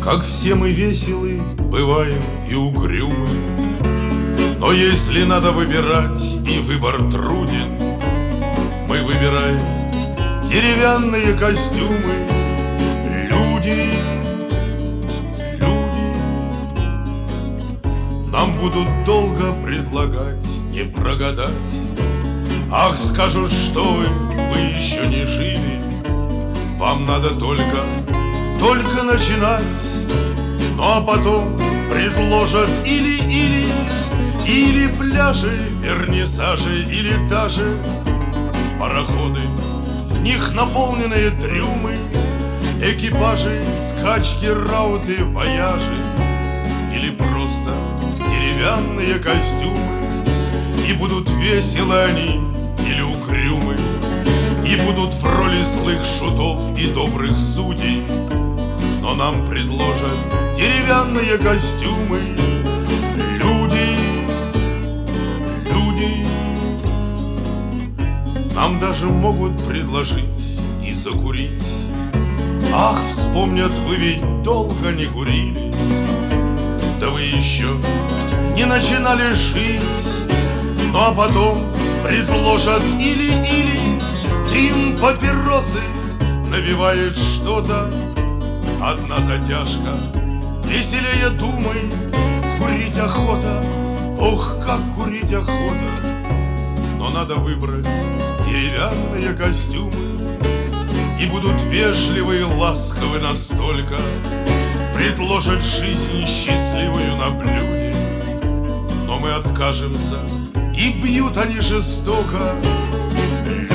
Как все мы веселы, бываем и угрюмы, но если надо выбирать, и выбор труден, мы выбираем деревянные костюмы. Люди, люди нам будут долго предлагать не прогадать. Ах, скажут, что вы еще не жили, вам надо только начинать. Ну а потом предложат или пляжи, вернисажи, или даже пароходы, в них наполненные трюмы, экипажи, скачки, рауты, вояжи, или просто деревянные костюмы. И будут веселы они или угрюмы, и будут в роли злых шутов и добрых судей, но нам предложат деревянные костюмы. Люди, люди нам даже могут предложить и закурить. Ах, вспомнят, вы ведь долго не курили, да вы еще не начинали жить. Ну а потом предложат или дым, папиросы, навевает что-то. Одна затяжка, веселее думай, курить охота, ох, как курить охота. Но надо выбрать деревянные костюмы, и будут вежливы и ласковы настолько, предложат жизнь счастливую на блюде. Но мы откажемся, и бьют они жестоко.